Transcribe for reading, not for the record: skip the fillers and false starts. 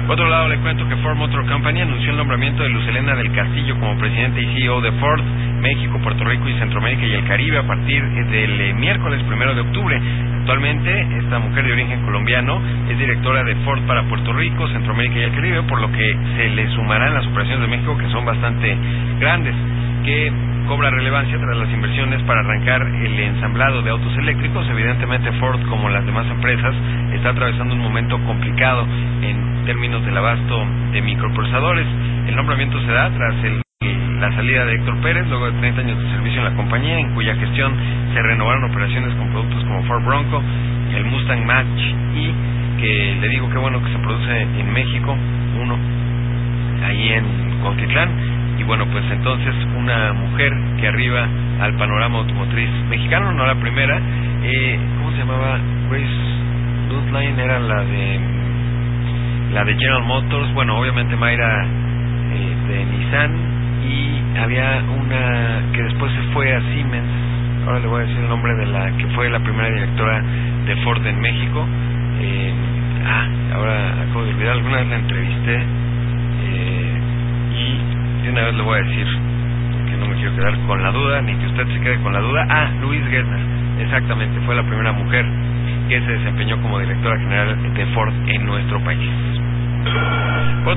Por otro lado, le cuento que Ford Motor Company anunció el nombramiento de Luz Helena del Castillo como presidente y CEO de Ford México, Puerto Rico y Centroamérica y el Caribe a partir del miércoles 1 de octubre. Actualmente, esta mujer de origen colombiano es directora de Ford para Puerto Rico, Centroamérica y el Caribe, por lo que se le sumarán las operaciones de México, que son bastante grandes, que cobra relevancia tras las inversiones para arrancar el ensamblado de autos eléctricos. Evidentemente, Ford, como las demás empresas, está atravesando un momento complicado en términos del abasto de microprocesadores. El nombramiento se da tras la salida de Héctor Pérez, luego de 30 años de servicio en la compañía, en cuya gestión se renovaron operaciones con productos como Ford Bronco, el Mustang Mach y que le digo que bueno que se produce en México, uno ahí en Cuautitlán. Y bueno, pues entonces una mujer que arriba al panorama automotriz mexicano, no la primera, ¿cómo se llamaba? Grace Luthline era la de General Motors, bueno, obviamente Mayra de Nissan, y había una que después se fue a Siemens, ahora le voy a decir el nombre de la que fue la primera directora de Ford en México, ahora acabo de olvidar, alguna vez la entrevisté, y de una vez le voy a decir que no me quiero quedar con la duda, ni que usted se quede con la duda. Louise Gertner, exactamente, fue la primera mujer que se desempeñó como directora general de Ford en nuestro país.